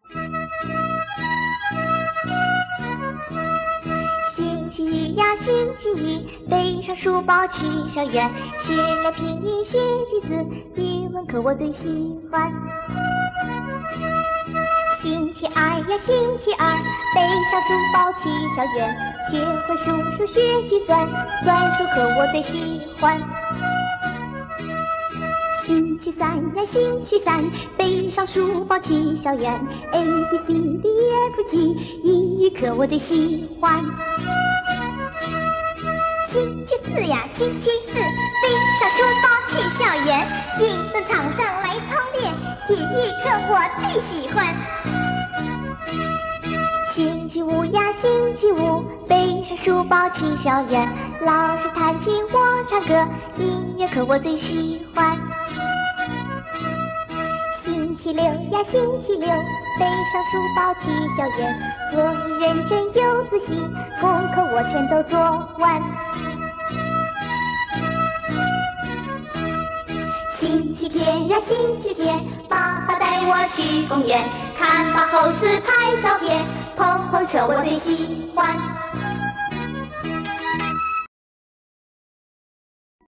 星期一呀，星期一，背上书包去校园，写了拼音，写几字，语文课我最喜欢。星期二呀，星期二，背上书包去校园，学会数数学计算，算术课我最喜欢。星期三呀，星期三，背上书包去校园 ，A B C D E F G， 英语课我最喜欢。星期四呀，星期四，背上书包去校园，运动场上来操练，体育课我最喜欢。星期五呀，星期五，背上书包去校园，老师弹琴我唱歌，音乐课我最喜欢。星期六呀，星期六，背上书包去校园，作业认真又仔细，功课我全都做完。星期天呀，星期天，爸爸带我去公园，看把猴子拍照片，碰碰车我最喜欢。